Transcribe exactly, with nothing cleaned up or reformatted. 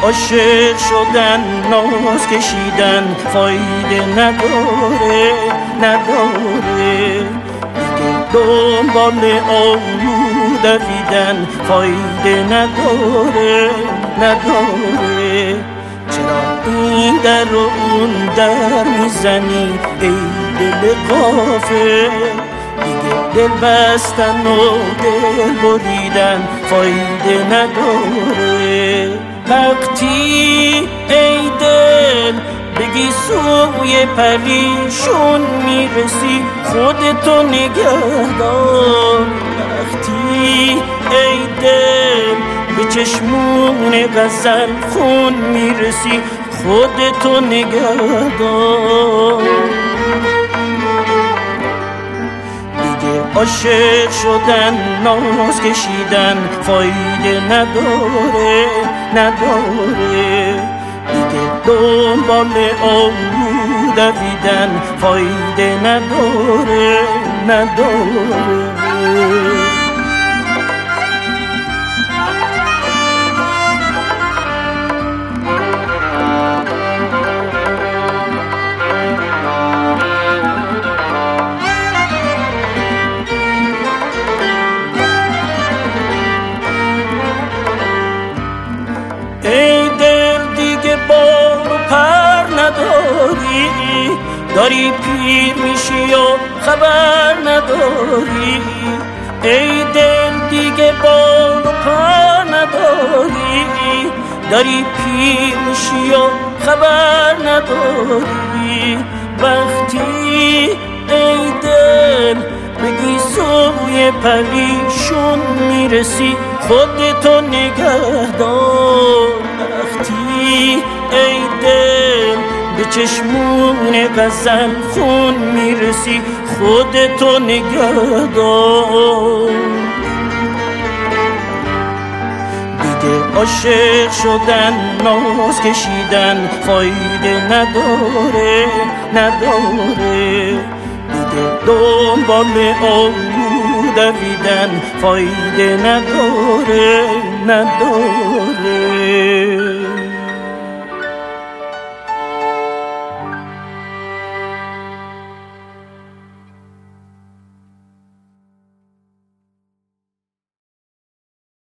عاشق شدن ناز کشیدن فایده نداره نداره دیگه دنبال آلو دویدن فایده نداره نداره چرا این در و اون در میزنی ای دل غافل دیگه دل بستن و دل بریدن فایده نداره وقتی ای دل بگی سوی پریشون میرسی خودتو نگه دار وقتی ای دل به چشمون غزل خون میرسی خودتو نگه دار عاشق شدن ناز کشیدن فایده نداره نداره دیگه دنبال آلو دویدن فایده نداره نداره ای دل دیگه بال و پر نداری داری پیر میشی و خبر نداری ای دل دیگه بال و پر نداری داری پیر میشی و خبر نداری وقتی ای دل بگی سوی پریشون میرسی خودتو نگه دار وقتی ای دل به چشمون غزل خون میرسی خودتو نگه دار دیگه عاشق شدن ناز کشیدن فایده نداره نداره دیگه دنبال آلو دویدن فایده نداره نداره